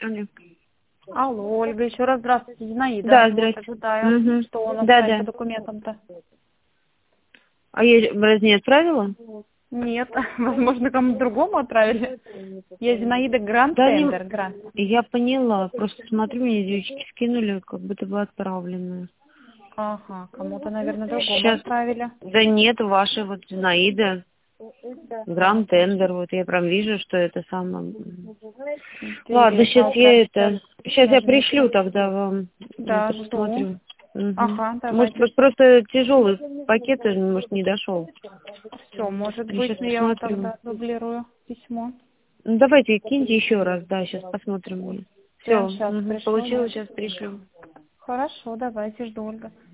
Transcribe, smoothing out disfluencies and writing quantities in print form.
Алло. Алло, Ольга, еще раз здравствуйте, Зинаида. Да, Вот здрасте. ожидаю, Угу. что у нас Да, по да. документам-то. А я разве не отправила? Нет, возможно, кому-то другому отправили. Я Зинаида Гранд Да, не... Тендер, Гранд. Я поняла. Просто смотрю, мне девочки скинули, как будто бы отправленную. Ага, кому-то, наверное, другому Сейчас. отправили. Да нет, ваша вот Зинаида. Гранд Тендер. Вот я прям вижу, что это самое. Ладно, Интересно, сейчас вот я сейчас это... Сейчас я нажмите. пришлю тогда вам. Да, Это жду. посмотрю. Угу. Ага, Может, давайте. просто тяжелый пакет, может, не дошел. Все, может Я сейчас быть, я вам посмотрю. тогда дублирую письмо. Ну, давайте, киньте еще раз, да, сейчас посмотрим. Прямо Все, сейчас пришлю, получилось, да? сейчас пришлю. Хорошо, давайте, жду, Ольга.